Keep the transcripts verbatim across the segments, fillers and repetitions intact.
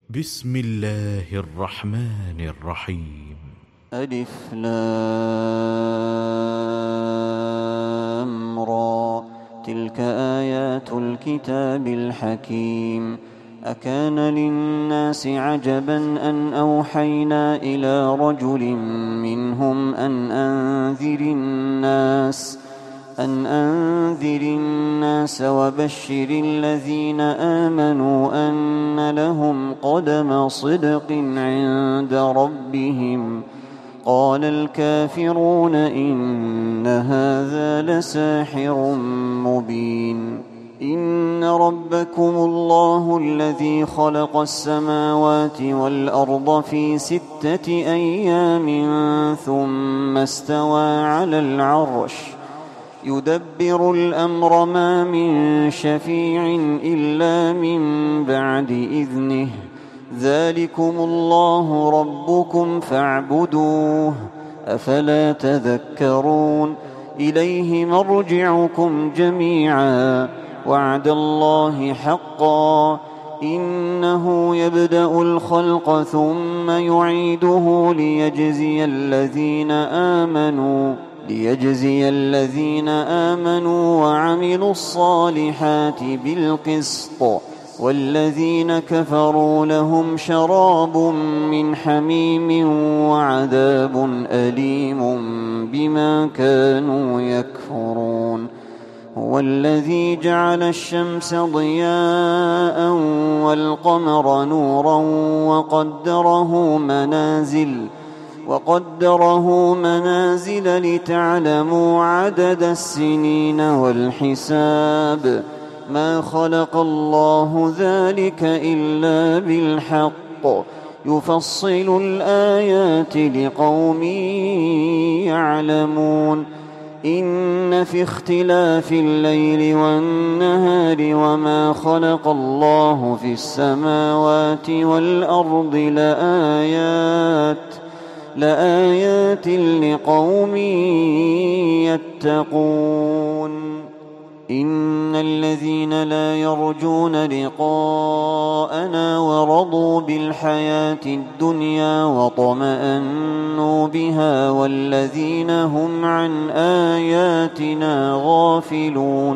بسم الله الرحمن الرحيم. ألف لام را. تلك آيات الكتاب الحكيم. أكان للناس عجبا أن أوحينا إلى رجل منهم أن أنذر الناس أن أنذر الناس وبشر الذين آمنوا أن لهم قدم صدق عند ربهم. قال الكافرون إن هذا لساحر مبين. إن ربكم الله الذي خلق السماوات والأرض في ستة أيام ثم استوى على العرش يدبر الأمر ما من شفيع إلا من بعد إذنه. ذلكم الله ربكم فاعبدوه أفلا تذكرون. إليه مرجعكم جميعا وعد الله حقا. إنه يبدأ الخلق ثم يعيده ليجزي الذين آمنوا ليجزي الذين آمنوا وعملوا الصالحات بالقسط. والذين كفروا لهم شراب من حميم وعذاب أليم بما كانوا يكفرون. هو الذي جعل الشمس ضياء والقمر نورا وقدره منازل وقدره منازل لتعلموا عدد السنين والحساب. ما خلق الله ذلك إلا بالحق يفصل الآيات لقوم يعلمون. إن في اختلاف الليل والنهار وما خلق الله في السماوات والأرض لآيات لآيات لقوم يتقون. إن الذين لا يرجون لقاءنا ورضوا بالحياة الدنيا وطمأنوا بها والذين هم عن آياتنا غافلون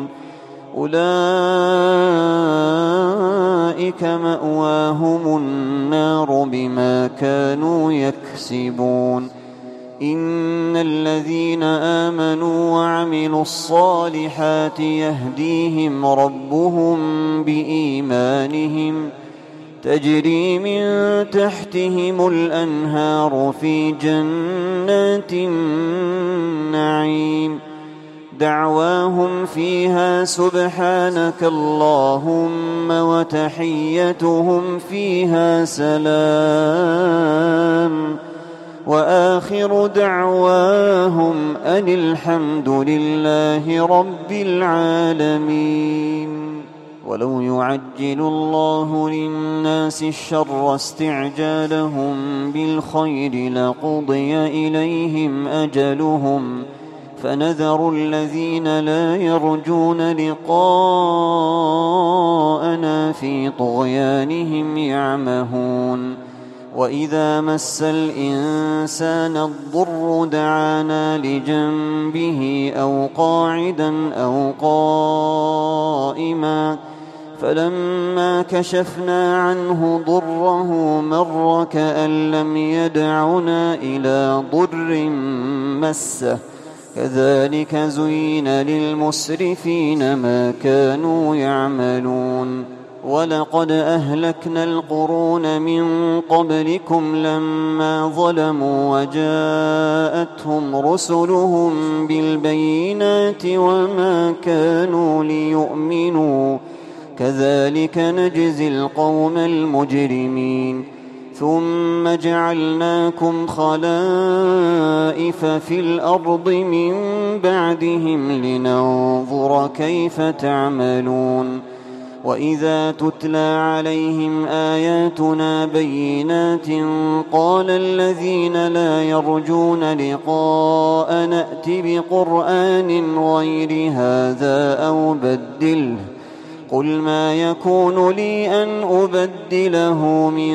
أولئك مأواهم النار بما كانوا يكسبون. إن الذين آمنوا وعملوا الصالحات يهديهم ربهم بإيمانهم تجري من تحتهم الأنهار في جنات النعيم. دعواهم فيها سبحانك اللهم وتحيتهم فيها سلام وآخر دعواهم أن الحمد لله رب العالمين. ولو يعجل الله للناس الشر استعجالهم بالخير لقضي إليهم أجلهم فنذر الذين لا يرجون لقاءنا في طغيانهم يعمهون. وإذا مس الإنسان الضر دعانا لجنبه أو قاعدا أو قائما فلما كشفنا عنه ضره مر كأن لم يدعنا إلى ضر مسه. كذلك زين للمسرفين ما كانوا يعملون. ولقد أهلكنا القرون من قبلكم لما ظلموا وجاءتهم رسلهم بالبينات وما كانوا ليؤمنوا كذلك نجزي القوم المجرمين. ثم جعلناكم خلائف في الأرض من بعدهم لننظر كيف تعملون. وإذا تتلى عليهم آياتنا بينات قال الذين لا يرجون لقاء نأت بقرآن غير هذا أو بدله قل ما يكون لي أن أبدله من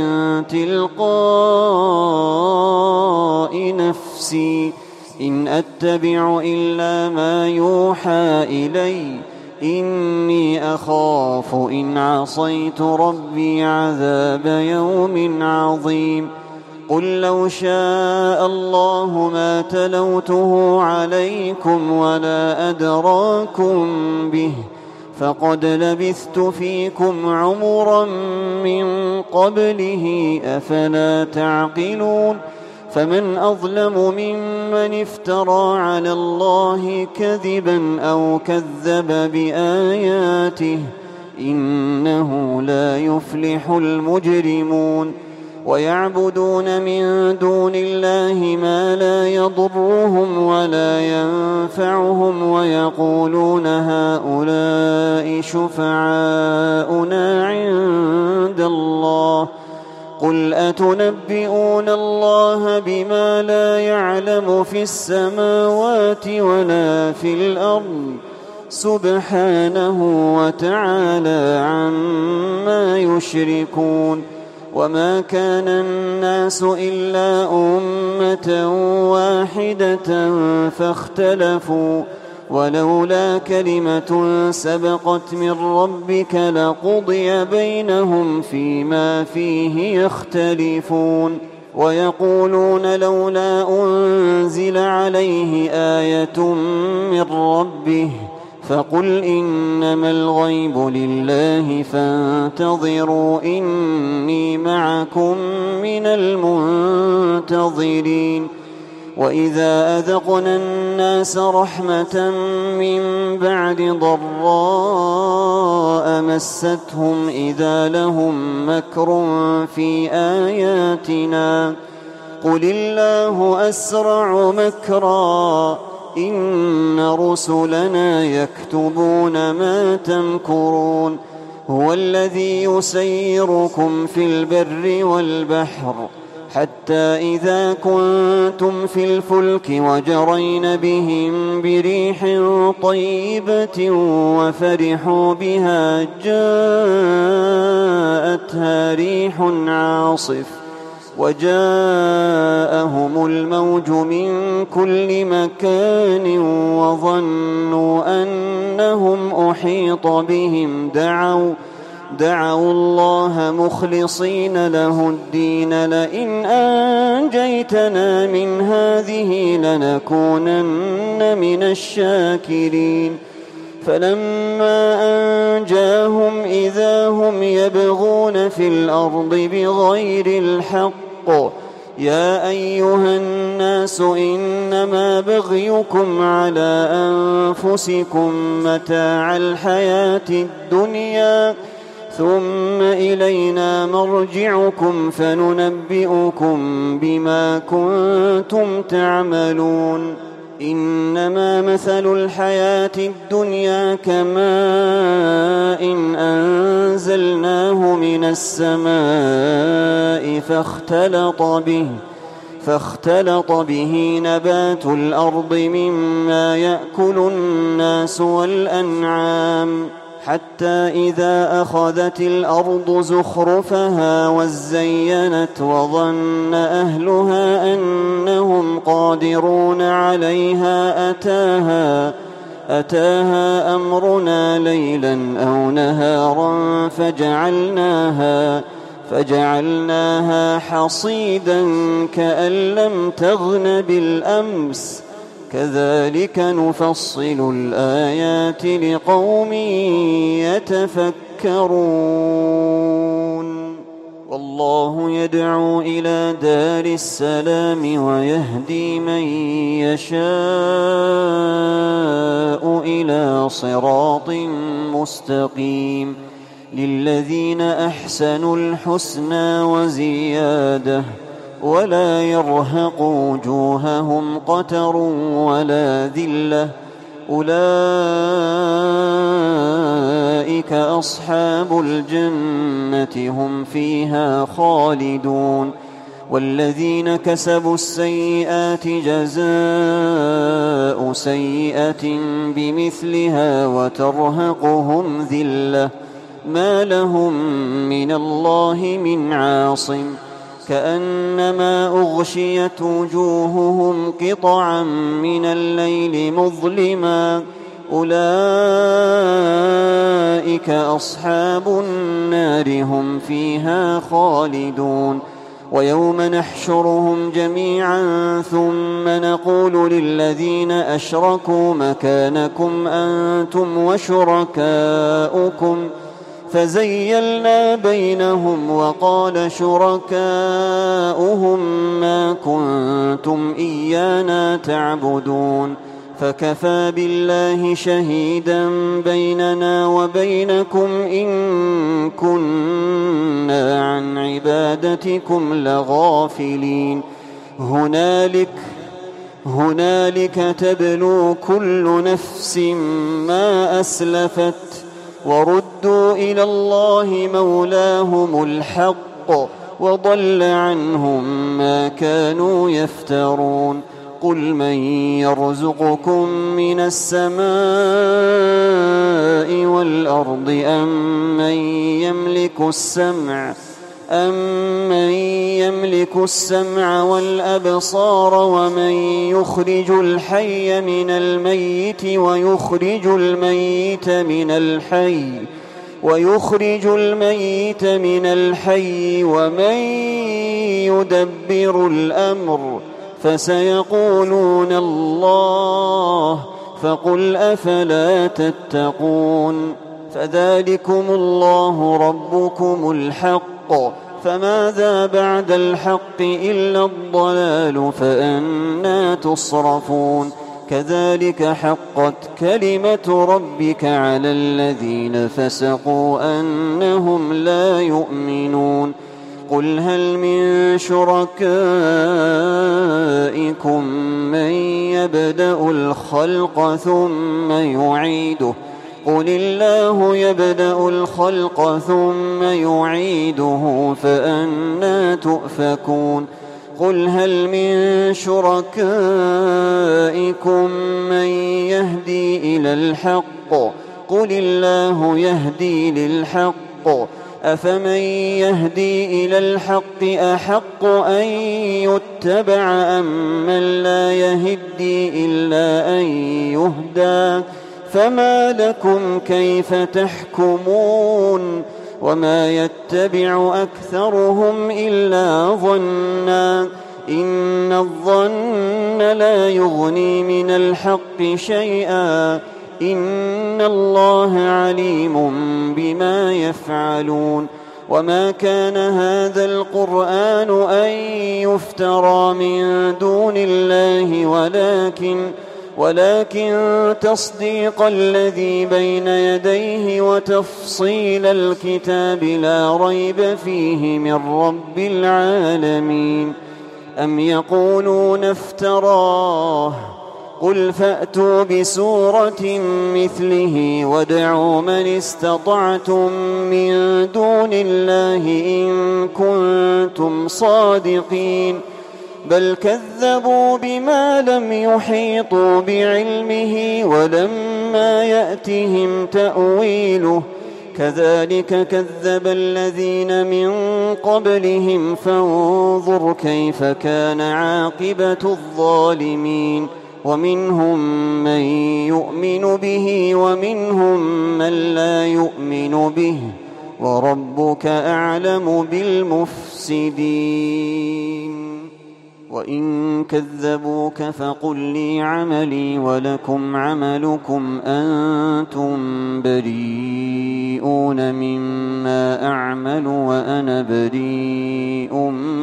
تلقاء نفسي إن أتبع إلا ما يوحى إلي إني أخاف إن عصيت ربي عذاب يوم عظيم قل لو شاء الله ما تلوته عليكم ولا أدراكم به فقد لبثت فيكم عمرا من قبله أفلا تعقلون فمن أظلم ممن افترى على الله كذبا أو كذب بآياته إنه لا يفلح المجرمون ويعبدون من دون الله ما لا يضرهم ولا ينفعهم ويقولون هؤلاء شفعاؤنا عند الله قل أتنبئون الله بما لا يعلم في السماوات ولا في الأرض سبحانه وتعالى عما يشركون وما كان الناس إلا أمة واحدة فاختلفوا ولولا كلمة سبقت من ربك لقضي بينهم فيما فيه يختلفون ويقولون لولا أنزل عليه آية من ربه فقل إنما الغيب لله فانتظروا إني معكم من المنتظرين وإذا أذقنا الناس رحمة من بعد ضراء مستهم إذا لهم مكر في آياتنا قل الله أسرع مكرا إن رسلنا يكتبون ما تمكرون هو الذي يسيركم في البر والبحر حتى إذا كنتم في الفلك وجرين بهم بريح طيبة وفرحوا بها جاءتها ريح عاصف وجاءهم الموج من كل مكان وظنوا أنهم أحيط بهم دعوا دعوا الله مخلصين له الدين لئن أنجيتنا من هذه لنكونن من الشاكرين فلما أنجاهم إذا هم يبغون في الأرض بغير الحق يا أيها الناس إنما بغيكم على أنفسكم متاع الحياة الدنيا ثم إلينا مرجعكم فننبئكم بما كنتم تعملون إنما مثل الحياة الدنيا كماء إن أنزلناه من السماء فاختلط به فاختلط به نبات الأرض مما يأكل الناس والأنعام حتى إذا أخذت الأرض زخرفها وزينت وظن أهلها أنهم قادرون عليها أتاها أتاها أمرنا ليلا أو نهارا فجعلناها فجعلناها حصيدا كأن لم تغن بالأمس كذلك نفصل الآيات لقوم يتفكرون والله يدعو إلى دار السلام ويهدي من يشاء إلى صراط مستقيم للذين أحسنوا الحسنى وزيادة ولا يرهق وجوههم قتر ولا ذلة أولئك أصحاب الجنة هم فيها خالدون والذين كسبوا السيئات جزاء سيئة بمثلها وترهقهم ذلة ما لهم من الله من عاصم كأنما أغشيت وجوههم قطعا من الليل مظلما أولئك أصحاب النار هم فيها خالدون ويوم نحشرهم جميعا ثم نقول للذين أشركوا مكانكم أنتم وشركاؤكم فزيلنا بينهم وقال شركاؤهم ما كنتم إيانا تعبدون فكفى بالله شهيدا بيننا وبينكم إن كنا عن عبادتكم لغافلين هنالك هنالك تبلو كل نفس ما أسلفت وردوا إلى الله مولاهم الحق وضل عنهم ما كانوا يفترون قل من يرزقكم من السماء والأرض أم من يملك السمع أمن يملك السمع والأبصار ومن يخرج الحي من الميت ويخرج الميت من الحي ويخرج الميت من الحي ومن يدبر الأمر فسيقولون الله فقل أفلا تتقون فذلكم الله ربكم الحق فماذا بعد الحق إلا الضلال فأنى تصرفون كذلك حقت كلمة ربك على الذين فسقوا أنهم لا يؤمنون قل هل من شركائكم من يبدأ الخلق ثم يعيده قل الله يبدأ الخلق ثم يعيده فأنى تؤفكون قل هل من شركائكم من يهدي إلى الحق قل الله يهدي للحق أفمن يهدي إلى الحق أحق أن يتبع أم من لا يهدي إلا أن يهدى فما لكم كيف تحكمون وما يتبع أكثرهم إلا ظنا إن الظن لا يغني من الحق شيئا إن الله عليم بما يفعلون وما كان هذا القرآن أن يفترى من دون الله ولكن ولكن تصديق الذي بين يديه وتفصيل الكتاب لا ريب فيه من رب العالمين أم يقولون افتراه قل فأتوا بسورة مثله وادعوا من استطعتم من دون الله إن كنتم صادقين بل كذبوا بما لم يحيطوا بعلمه ولما يأتهم تأويله كذلك كذب الذين من قبلهم فانظر كيف كان عاقبة الظالمين ومنهم من يؤمن به ومنهم من لا يؤمن به وربك أعلم بالمفسدين وإن كذبوك فقل لي عملي ولكم عملكم أنتم بريئون مما أعمل وأنا بريء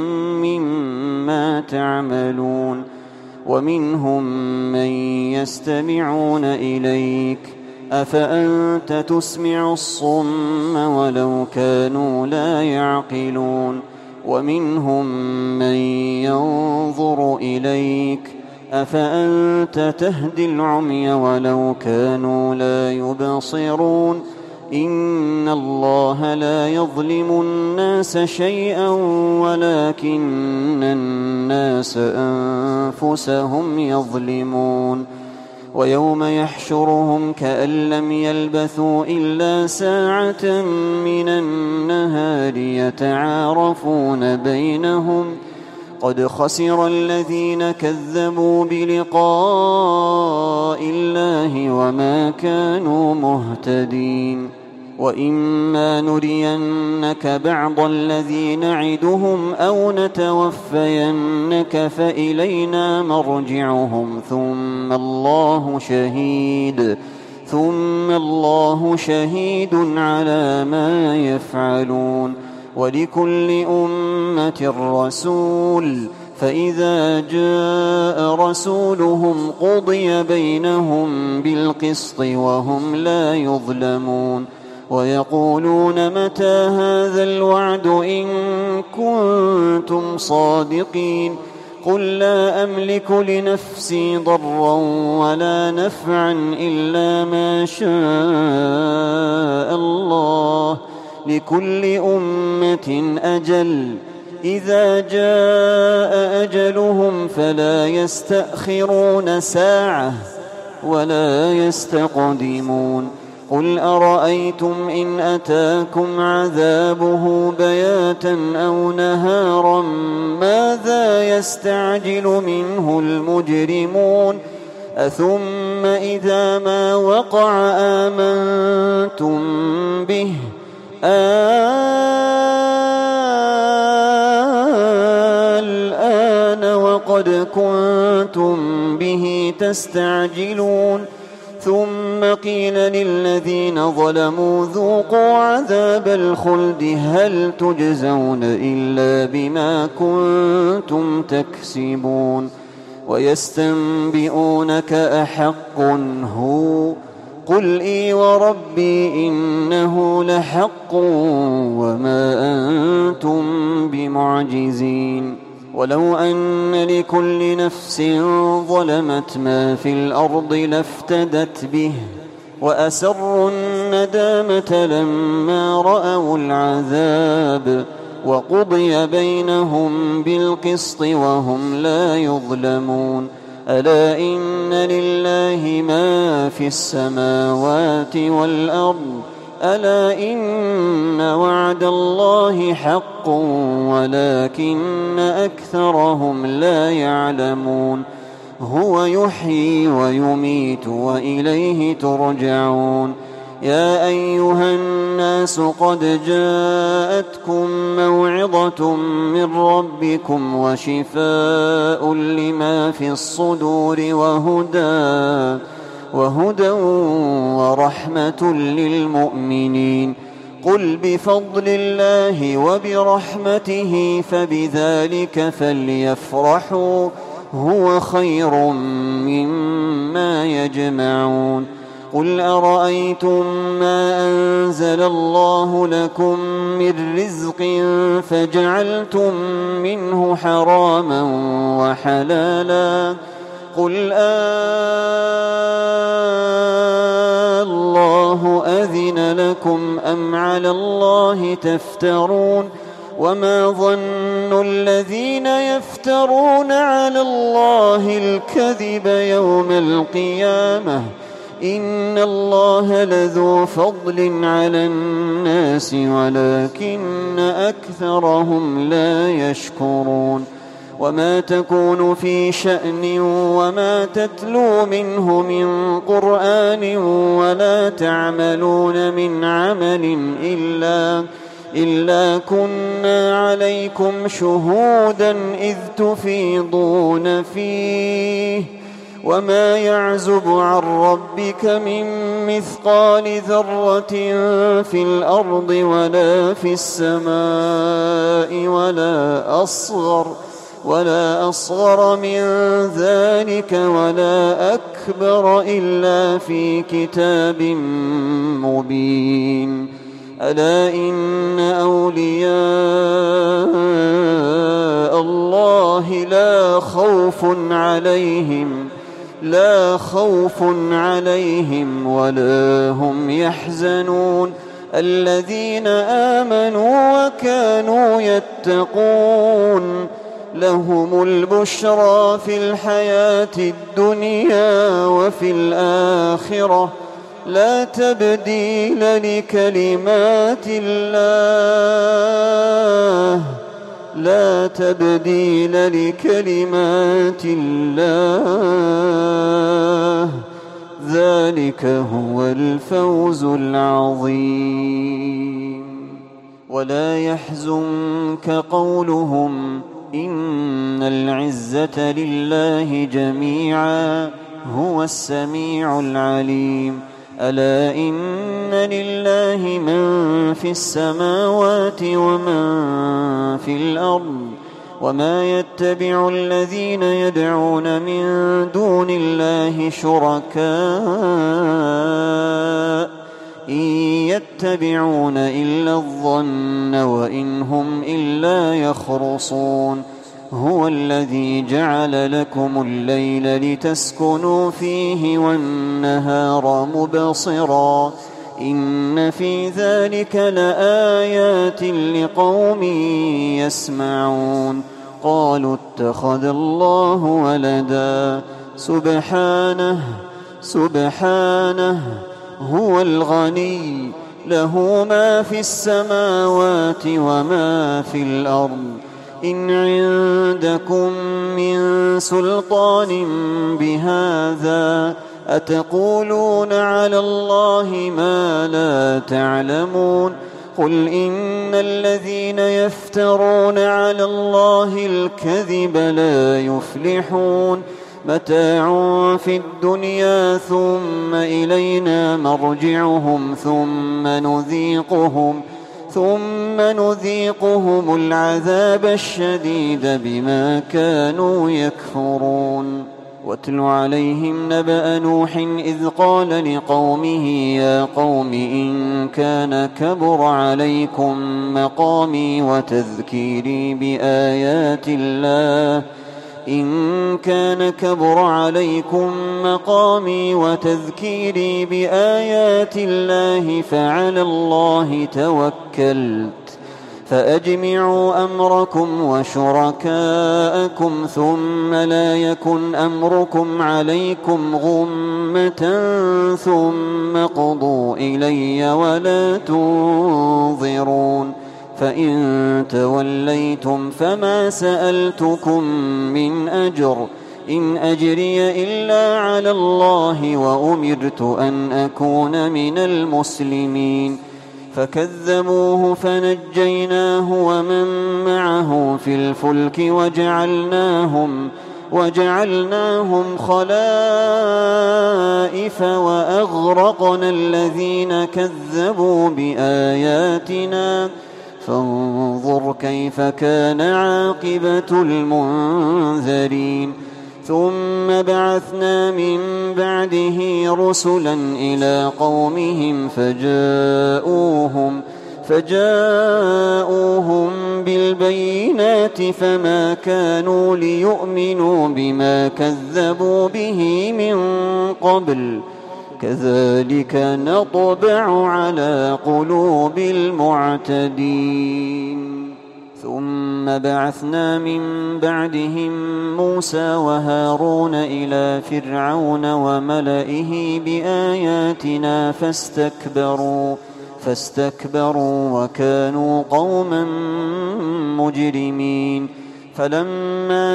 مما تعملون ومنهم من يستمعون إليك أفأنت تسمع الصم ولو كانوا لا يعقلون ومنهم من ينظر إليك أفأنت تهدي العمي ولو كانوا لا يبصرون إن الله لا يظلم الناس شيئا ولكن الناس أنفسهم يظلمون ويوم يحشرهم كأن لم يلبثوا إلا ساعة من النهار يتعارفون بينهم قد خسر الذين كذبوا بلقاء الله وما كانوا مهتدين وإما نرينك بعض الذي نعدهم أو نتوفينك فإلينا مرجعهم ثم الله شهيد ثم الله شهيد على ما يفعلون ولكل أمة رسول فإذا جاء رسولهم قضي بينهم بالقسط وهم لا يظلمون ويقولون متى هذا الوعد إن كنتم صادقين قل لا أملك لنفسي ضرا ولا نفعا إلا ما شاء الله لكل أمة أجل إذا جاء أجلهم فلا يستأخرون ساعة ولا يستقدمون قل أرأيتم إن أتاكم عذابه بياتا أو نهارا ماذا يستعجل منه المجرمون أثم إذا ما وقع آمنتم به الآن وقد كنتم به تستعجلون ثم قيل للذين ظلموا ذوقوا عذاب الخلد هل تجزون إلا بما كنتم تكسبون ويستنبئونك أحق هو قل إي وربي إنه لحق وما أنتم بمعجزين ولو أن لكل نفس ظلمت ما في الأرض لافتدت به وأسروا الندامة لما رأوا العذاب وقضي بينهم بالقسط وهم لا يظلمون ألا إن لله ما في السماوات والأرض ألا إن وعد الله حق ولكن أكثرهم لا يعلمون هو يحيي ويميت وإليه ترجعون يا أيها الناس قد جاءتكم موعظة من ربكم وشفاء لما في الصدور وهدى وهدى ورحمة للمؤمنين قل بفضل الله وبرحمته فبذلك فليفرحوا هو خير مما يجمعون قل أرأيتم ما أنزل الله لكم من رزق فجعلتم منه حراما وحلالا قل الله أذن لكم أم على الله تفترون وما ظن الذين يفترون على الله الكذب يوم القيامة إن الله لذو فضل على الناس ولكن أكثرهم لا يشكرون وما تكون في شأن وما تتلو منه من قرآن ولا تعملون من عمل إلا إلا كنا عليكم شهودا إذ تفيضون فيه وما يعزب عن ربك من مثقال ذرة في الأرض ولا في السماء ولا أصغر ولا أصغر من ذلك ولا أكبر إلا في كتاب مبين ألا إن أولياء الله لا خوف عليهم لا خوف عليهم ولا هم يحزنون الذين آمنوا وكانوا يتقون لهم البشرى في الحياة الدنيا وفي الآخرة لا تبديل لكلمات الله لا تبديل لكلمات الله ذلك هو الفوز العظيم. ولا يحزنك قولهم إن العزة لله جميعا هو السميع العليم. ألا إن لله من في السماوات ومن في الأرض وما يتبع الذين يدعون من دون الله شركاء إن يتبعون إلا الظن وإن هم إلا يخرصون. هو الذي جعل لكم الليل لتسكنوا فيه والنهار مبصرا إن في ذلك لآيات لقوم يسمعون. قالوا اتخذ الله ولدا سبحانه سبحانه هو الغني له ما في السماوات وما في الأرض إن عندكم من سلطان بهذا أتقولون على الله ما لا تعلمون. قل إن الذين يفترون على الله الكذب لا يفلحون. متاع في الدنيا ثم إلينا مرجعهم ثم نذيقهم ثم نذيقهم العذاب الشديد بما كانوا يكفرون. واتل عليهم نبأ نوح إذ قال لقومه يا قوم إن كان كبر عليكم مقامي وتذكيري بآيات الله إن كان كبر عليكم مقامي وتذكيري بآيات الله فعلى الله توكلت فأجمعوا أمركم وشركاءكم ثم لا يكن أمركم عليكم غمة ثم قضوا إلي ولا تنظرون. فإن توليتم فما سألتكم من أجر إن أجري إلا على الله وأمرت أن أكون من المسلمين. فكذبوه فنجيناه ومن معه في الفلك وجعلناهم وجعلناهم خلائف وأغرقنا الذين كذبوا بآياتنا فانظر كيف كان عاقبة المنذرين. ثم بعثنا من بعده رسلا إلى قومهم فجاءوهم فجاءوهم بالبينات فما كانوا ليؤمنوا بما كذبوا به من قبل كذلك نطبع على قلوب المعتدين. ثم بعثنا من بعدهم موسى وهارون إلى فرعون وملئه بآياتنا فاستكبروا فاستكبروا وكانوا قوما مجرمين. فلما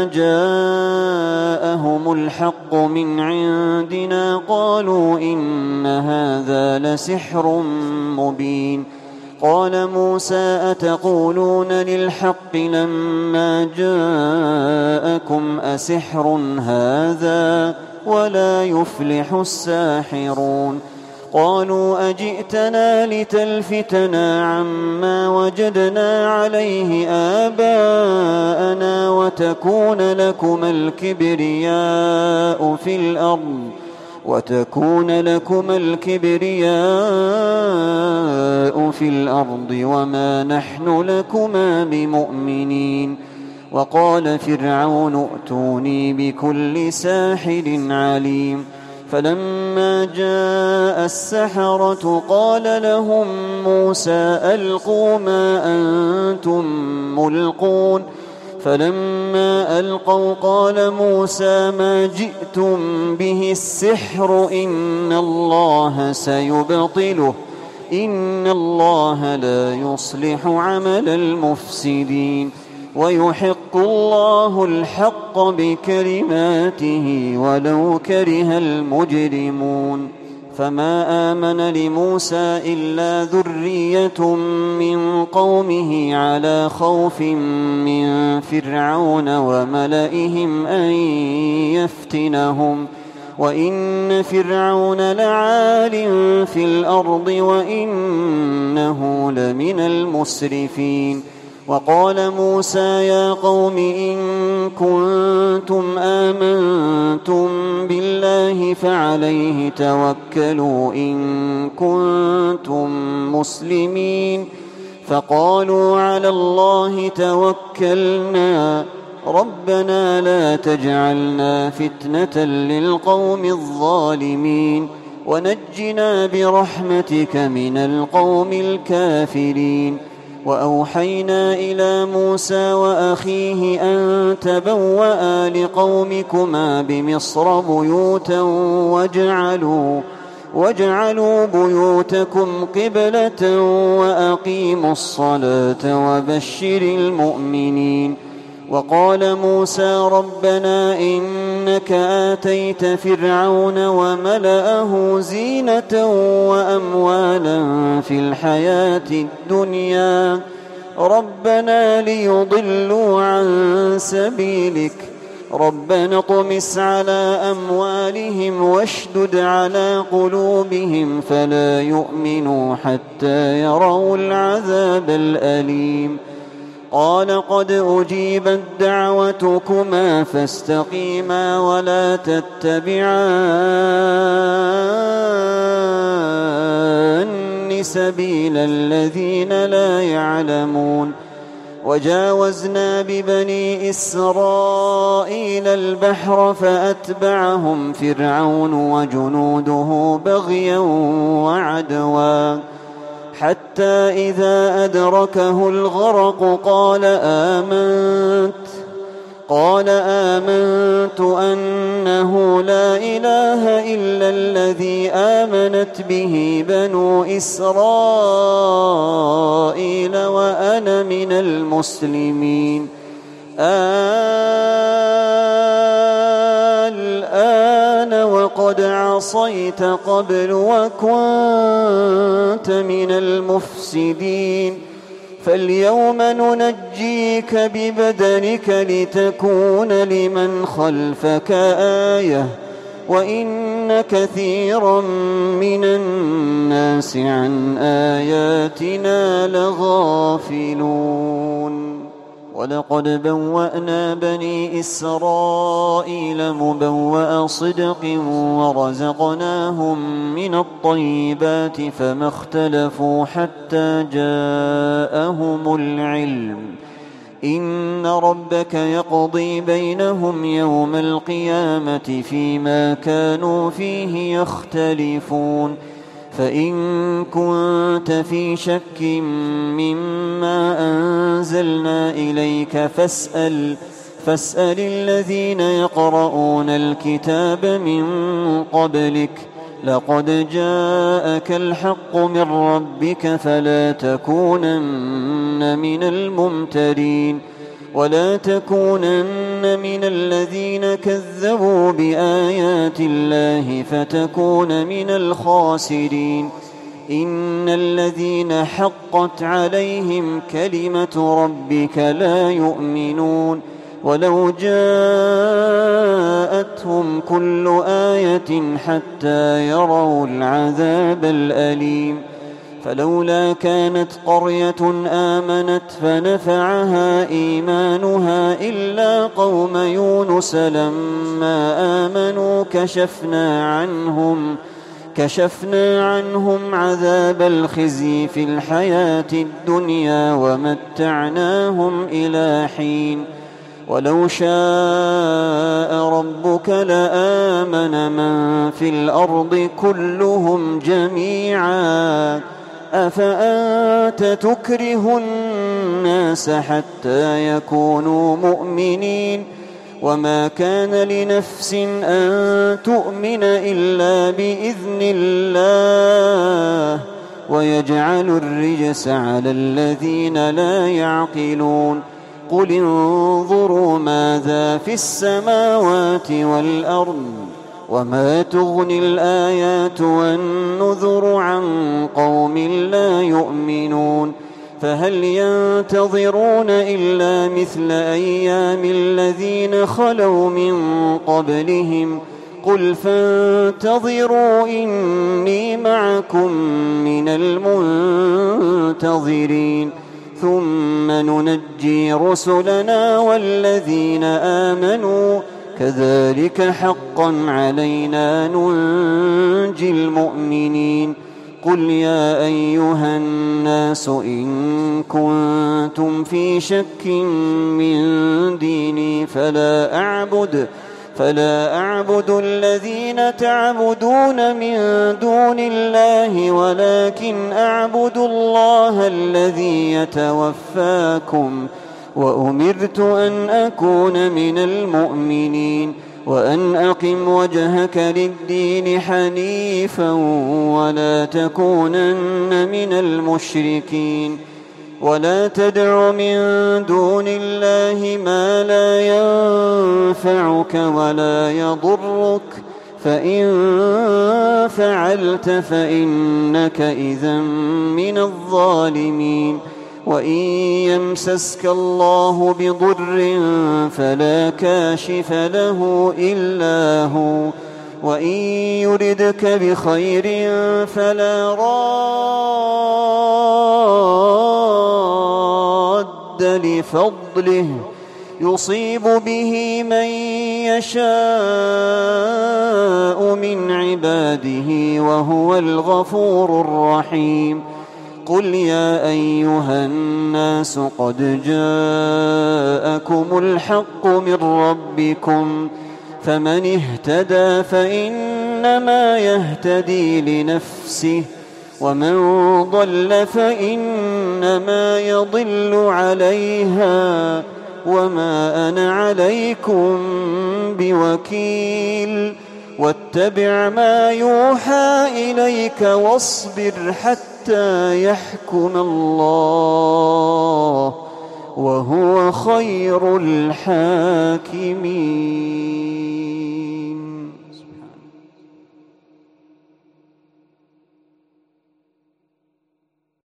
جاءهم الحق من عندنا قالوا إن هذا لسحر مبين. قال موسى أتقولون للحق لما جاءكم أسحر هذا ولا يفلح الساحرون. قالوا أجئتنا لتلفتنا عما وجدنا عليه آباءنا وتكون لكما الكبرياء في الأرض وتكون لكما الكبرياء في الأرض وما نحن لكما بمؤمنين. وقال فرعون ائتوني بكل ساحر عليم. فلما جاء السحرة قال لهم موسى ألقوا ما أنتم ملقون فلما ألقوا قال موسى ما جئتم به السحر إن الله سيبطله إن الله لا يصلح عمل المفسدين ويحق الله الحق بكلماته ولو كره المجرمون فما آمن لموسى إلا ذرية من قومه على خوف من فرعون وملئهم أن يفتنهم وإن فرعون لعال في الأرض وإنه لمن المسرفين وقال موسى يا قوم إن كنتم آمنتم بالله فعليه توكلوا إن كنتم مسلمين فقالوا على الله توكلنا ربنا لا تجعلنا فتنة للقوم الظالمين ونجنا برحمتك من القوم الكافرين وأوحينا إلى موسى وأخيه أن تبوأ لقومكما بمصر بيوتا واجعلوا, واجعلوا بيوتكم قبلة وأقيموا الصلاة وبشر المؤمنين وقال موسى ربنا إنك آتيت فرعون وملأه زينة وأموالا في الحياة الدنيا ربنا ليضلوا عن سبيلك ربنا اطمس على أموالهم واشدد على قلوبهم فلا يؤمنوا حتى يروا العذاب الأليم قال قد أجيبت دعوتكما فاستقيما ولا تتبعان سبيل الذين لا يعلمون وجاوزنا ببني إسرائيل البحر فأتبعهم فرعون وجنوده بغيا وعدوا حتى إذا أدركه الغرق قال آمنت قال آمنت أنه لا إله إلا الذي آمنت به بنو إسرائيل وأنا من المسلمين الآن وقد عصيت قبل وكنت من المفسدين فاليوم ننجيك ببدنك لتكون لمن خلفك آية وإن كثيرا من الناس عن آياتنا لغافلون ولقد بوأنا بني إسرائيل مبوأ صدق ورزقناهم من الطيبات فما اختلفوا حتى جاءهم العلم إن ربك يقضي بينهم يوم القيامة فيما كانوا فيه يختلفون فإن كنت في شك مما أنزلنا إليك فاسأل فاسأل الذين يقرؤون الكتاب من قبلك لقد جاءك الحق من ربك فلا تكونن من الممترين ولا تكونن من الذين كذبوا بآيات الله فتكون من الخاسرين إن الذين حقت عليهم كلمة ربك لا يؤمنون ولو جاءتهم كل آية حتى يروا العذاب الأليم فلولا كانت قرية آمنت فنفعها إيمانها إلا قوم يونس لما آمنوا كشفنا عنهم كشفنا عنهم عذاب الخزي في الحياة الدنيا ومتعناهم إلى حين ولو شاء ربك لآمن من في الأرض كلهم جميعا أفأنت تكره الناس حتى يكونوا مؤمنين وما كان لنفس أن تؤمن إلا بإذن الله ويجعل الرجس على الذين لا يعقلون قل انظروا ماذا في السماوات والأرض وما تغني الآيات والنذر عن قوم لا يؤمنون فهل ينتظرون إلا مثل أيام الذين خلوا من قبلهم قل فانتظروا إني معكم من المنتظرين ثم ننجي رسلنا والذين آمنوا كذلك حقا علينا ننجي المؤمنين قل يا أيها الناس إن كنتم في شك من ديني فلا أعبد فلا أعبد الذين تعبدون من دون الله ولكن أعبد الله الذي يتوفاكم وأمرت أن أكون من المؤمنين وأن أقم وجهك للدين حنيفا ولا تكونن من المشركين ولا تدع من دون الله ما لا ينفعك ولا يضرك فإن فعلت فإنك إذا من الظالمين وإن يمسسك الله بضر فلا كاشف له إلا هو وإن يردك بخير فلا راد لفضله يصيب به من يشاء من عباده وهو الغفور الرحيم قل يا أيها الناس قد جاءكم الحق من ربكم فمن اهتدى فإنما يهتدي لنفسه ومن ضل فإنما يضل عليها وما أنا عليكم بوكيل واتبع ما يوحى إليك واصبر حتى يحكم الله، وهو خير الحاكمين.